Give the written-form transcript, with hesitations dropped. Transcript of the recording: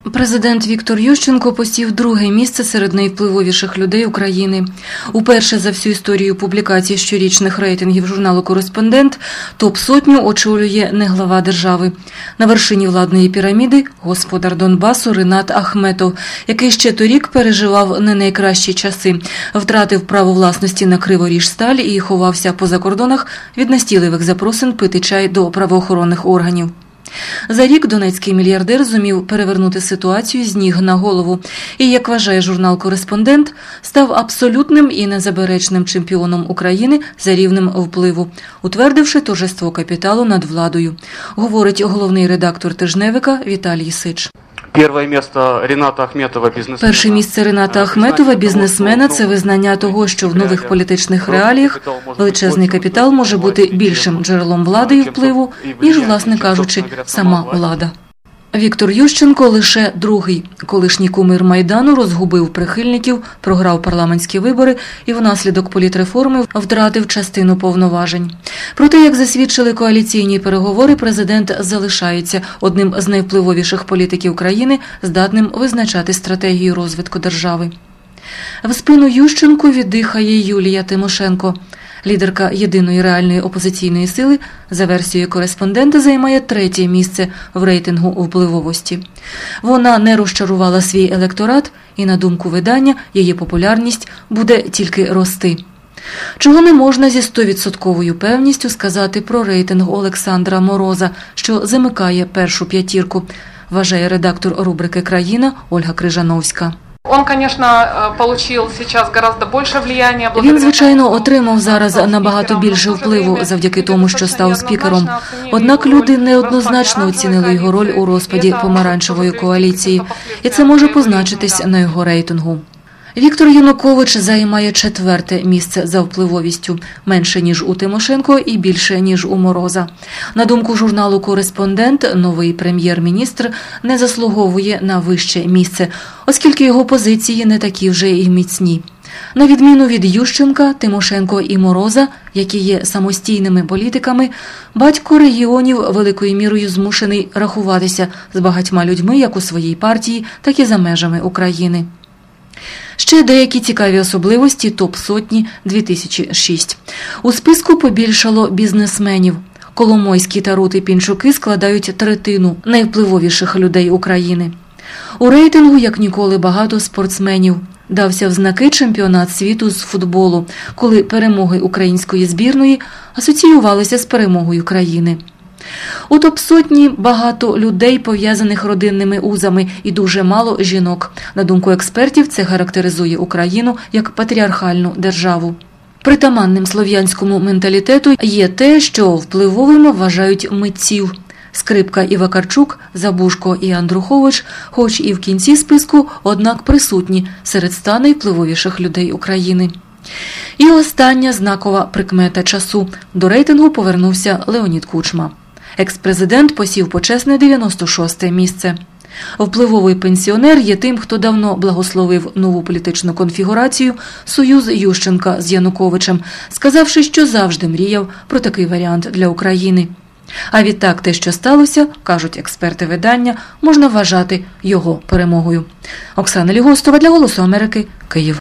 Президент Віктор Ющенко посів друге місце серед найвпливовіших людей України. Уперше за всю історію публікації щорічних рейтингів журналу «Кореспондент» топ-сотню очолює не глава держави. На вершині владної піраміди – господар Донбасу Ринат Ахметов, який ще торік переживав не найкращі часи, втратив право власності на Криворіжсталь і ховався по закордонах від настійливих запросин пити чай до правоохоронних органів. За рік донецький мільярдер зумів перевернути ситуацію з ніг на голову і, як вважає журнал «Кореспондент», став абсолютним і незаперечним чемпіоном України за рівнем впливу, утвердивши торжество капіталу над владою, говорить головний редактор тижневика Віталій Сич. Перше місце Рината Ахметова, бізнесмена, це визнання того, що в нових політичних реаліях величезний капітал може бути більшим джерелом влади і впливу, ніж, власне кажучи, сама влада. Віктор Ющенко лише другий. Колишній кумир Майдану розгубив прихильників, програв парламентські вибори і внаслідок політреформи втратив частину повноважень. Проте, як засвідчили коаліційні переговори, президент залишається одним з найвпливовіших політиків країни, здатним визначати стратегію розвитку держави. В спину Ющенку віддихає Юлія Тимошенко. Лідерка єдиної реальної опозиційної сили, за версією «Кореспондента», займає третє місце в рейтингу впливовості. Вона не розчарувала свій електорат і, на думку видання, її популярність буде тільки рости. Чого не можна зі 100% певністю сказати про рейтинг Олександра Мороза, що замикає першу п'ятірку, вважає редактор рубрики «Країна» Ольга Крижановська. Він, звичайно, отримав зараз набагато більше впливу завдяки тому, що став спікером. Однак люди неоднозначно оцінили його роль у розпаді помаранчевої коаліції, і це може позначитись на його рейтингу. Віктор Янукович займає четверте місце за впливовістю, менше, ніж у Тимошенко і більше, ніж у Мороза. На думку журналу «Кореспондент», новий прем'єр-міністр не заслуговує на вище місце, оскільки його позиції не такі вже і міцні. На відміну від Ющенка, Тимошенко і Мороза, які є самостійними політиками, батько регіонів великою мірою змушений рахуватися з багатьма людьми як у своїй партії, так і за межами України. Ще деякі цікаві особливості топ-сотні 2006. У списку побільшало бізнесменів. Коломойські та Рути-Пінчуки складають третину найвпливовіших людей України. У рейтингу, як ніколи, багато спортсменів. Дався в знаки чемпіонат світу з футболу, коли перемоги української збірної асоціювалися з перемогою країни. У топ-сотні багато людей, пов'язаних родинними узами, і дуже мало жінок. На думку експертів, це характеризує Україну як патріархальну державу. Притаманним слов'янському менталітету є те, що впливовими вважають митців. Скрипка і Вакарчук, Забужко і Андрухович, хоч і в кінці списку, однак присутні серед 100 найвпливовіших людей України. І остання знакова прикмета часу. До рейтингу повернувся Леонід Кучма. Екс-президент посів почесне 96-те місце. Впливовий пенсіонер є тим, хто давно благословив нову політичну конфігурацію союз Ющенка з Януковичем, сказавши, що завжди мріяв про такий варіант для України. А відтак те, що сталося, кажуть експерти видання, можна вважати його перемогою. Оксана Лігостова для «Голосу Америки», Київ.